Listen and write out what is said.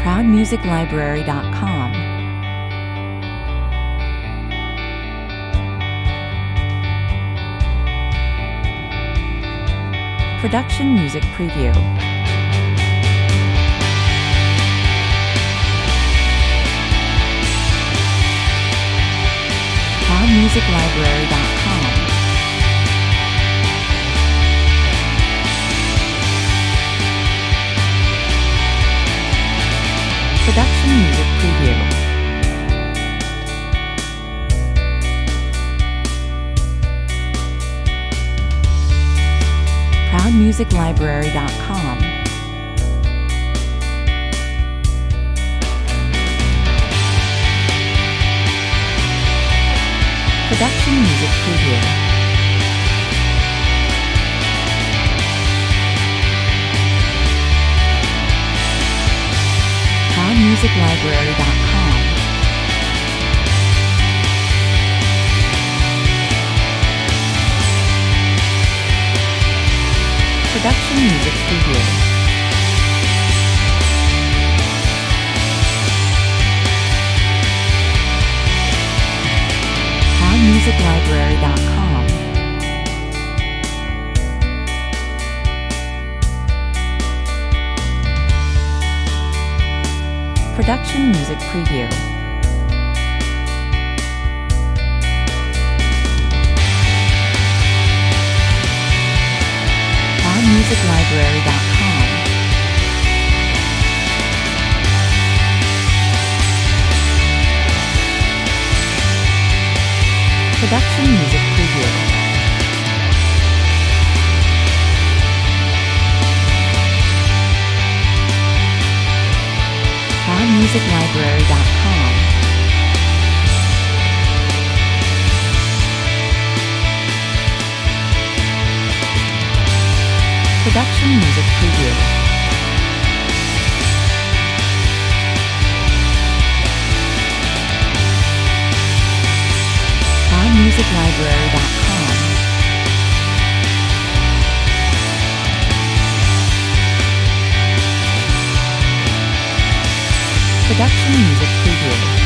ProudMusicLibrary.com. Production Music Preview. ProudMusicLibrary.com. Production Music Preview. ProudMusicLibrary.com. Production Music Preview. ProudMusicLibrary.com. Production Music Preview. ProudMusicLibrary.com. Production Music Preview. ProudMusicLibrary.com. Production Music Preview. ProudMusicLibrary.com. Production Music Preview. ProudMusicLibrary.com. Production Music Preview.